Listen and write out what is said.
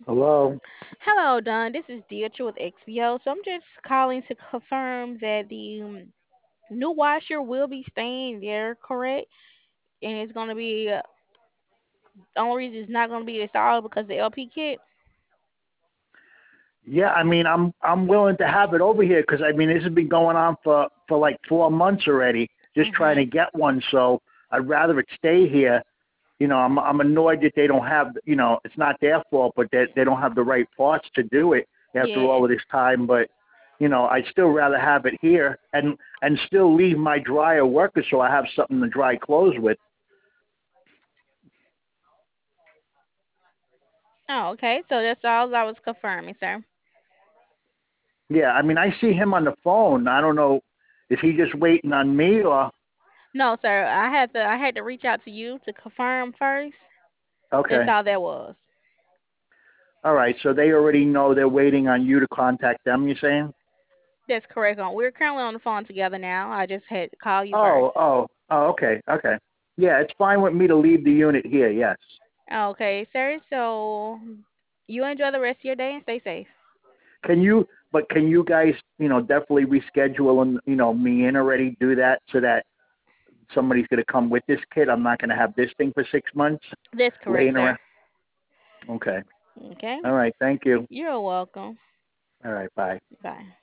Hello. Hello, Don. This is Deirdre with XBO. So I'm just calling to confirm that the new washer will be staying there, correct? And it's going to be the only reason it's not going to be installed because the LP kit. Yeah, I'm willing to have it over here because this has been going on for like 4 months already, just trying to Mhm. get one. So I'd rather it stay here. I'm annoyed that they don't have, it's not their fault, but they don't have the right parts to do it after Yeah. all of this time. But I'd still rather have it here and still leave my dryer working so I have something to dry clothes with. Oh, okay. So that's all I was confirming, sir. Yeah, I see him on the phone. I don't know, is he just waiting on me or? No, sir. I had to reach out to you to confirm first. That's Okay. all that was. All right, so they already know they're waiting on you to contact them, you're saying? That's correct. We're currently on the phone together now. I just had to call you first. Oh, okay, okay. Yeah, it's fine with me to leave the unit here, yes. Okay, sir. So you enjoy the rest of your day and stay safe. Can you guys, definitely reschedule and, me in already, do that so that somebody's going to come with this kid? I'm not going to have this thing for 6 months That's correct, laying sir. around. Okay. Okay. All right, thank you. You're welcome. All right, bye. Bye.